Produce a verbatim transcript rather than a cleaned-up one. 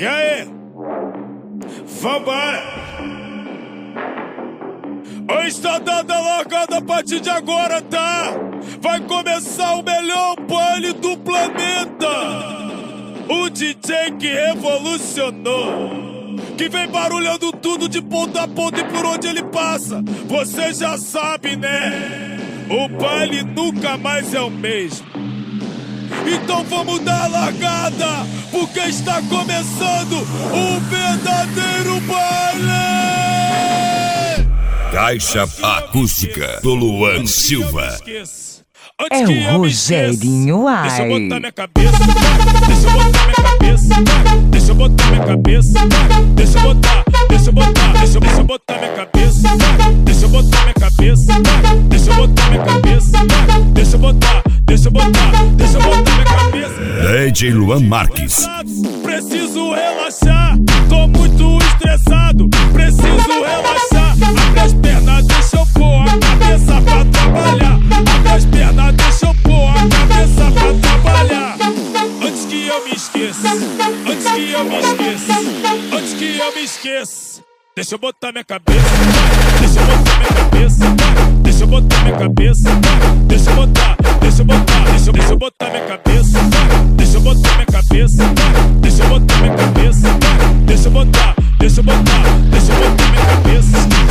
E aí? Vambora! Hoje tá dando a largada a partir de agora, tá? Vai começar o melhor baile do planeta! O D J que revolucionou, que vem barulhando tudo de ponta a ponta e por onde ele passa. Você já sabe, né? O baile nunca mais é o mesmo. Então vamos dar a largada, porque está começando o verdadeiro baile! Caixa Acústica do Luan Silva. É o Rogerinho Ai. Deixa eu botar minha cabeça, deixa eu botar minha cabeça, deixa eu botar minha cabeça, deixa eu botar, deixa eu botar, deixa eu, deixa eu botar minha cabeça, deixa eu botar minha cabeça, deixa eu botar minha cabeça, deixa eu botar, deixa eu botar, deixa eu botar minha cabeça. D J Luan Marques. Preciso relaxar, tô muito estressado, preciso relaxar. Abre as pernas, deixa eu pôr a cabeça pra trabalhar. Abre as pernas, deixa eu pôr a cabeça pra trabalhar. Antes que eu me esqueça, antes que eu me esqueça, antes que eu me esqueça. Deixa eu botar minha cabeça, deixa eu botar minha cabeça, deixa eu botar minha cabeça, deixa eu botar, deixa eu botar, deixa eu, deixa eu botar minha cabeça, deixa eu botar minha cabeça, deixa eu botar minha cabeça, deixa eu botar, deixa eu botar, deixa eu botar minha cabeça.